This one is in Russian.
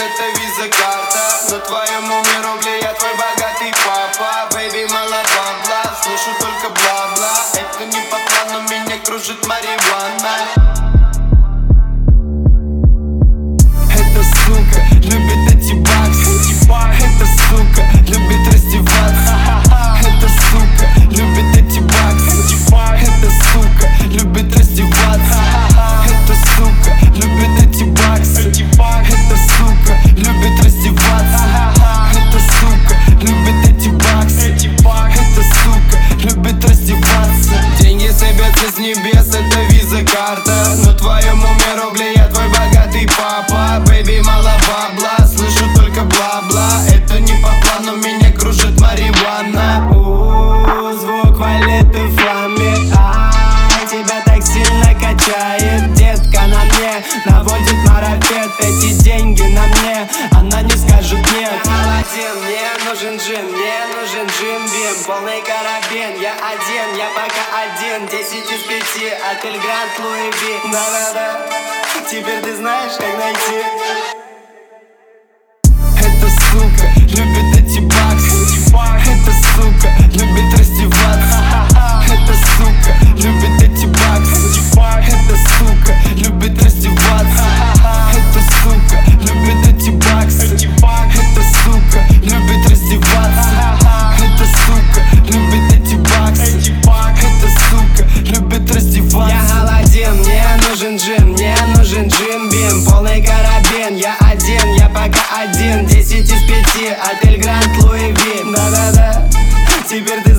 это виза-карта. На твоем уме рубли, я твой богатый папа. Бэйби, мало бабла, слышу только бла-бла. Это не по плану, меня кружит марихуана. Эта сука любит эти баксы. Эта сука любит раздеваться. Эта сука любит эти баксы. Эта сука любит раздеваться. Эта сука любит эти баксы. Эта сука любит раздеваться. Эта сука любит эти баксы. Эта сука любит раздеваться. Деньги сыпятся с небес, это виза-карта. На твоем уме рубли, я твой богатый папа. Бэйби, мало бабла, слышу только бла-бла. Это не по плану, меня кружит марихуана. Звук валеты в фламе. Тебя так сильно качает, детка, на мне наводит марафет. Эти деньги на мне, она не скажет нет. Молодец, мне нужен джим бим, полный карабин. Я один, я пока один, 10 из 5, отель Гранд Луи Ви. Да-да-да, теперь ты знаешь, как найти. Эта сука любит эти баксы. Эта сука любит раздеваться. Эта сука любит эти баксы. Эта сука любит раздеваться. Эта сука любит эти баксы. Эта сука любит раздеваться. Эта сука любит эти баксы. Эта сука любит раздеваться. Я голоден, мне нужен джим бим, полный карабин. Я один, я пока один, 10 из 5, отель Гранд Луи Ви. Да-да-да, теперь ты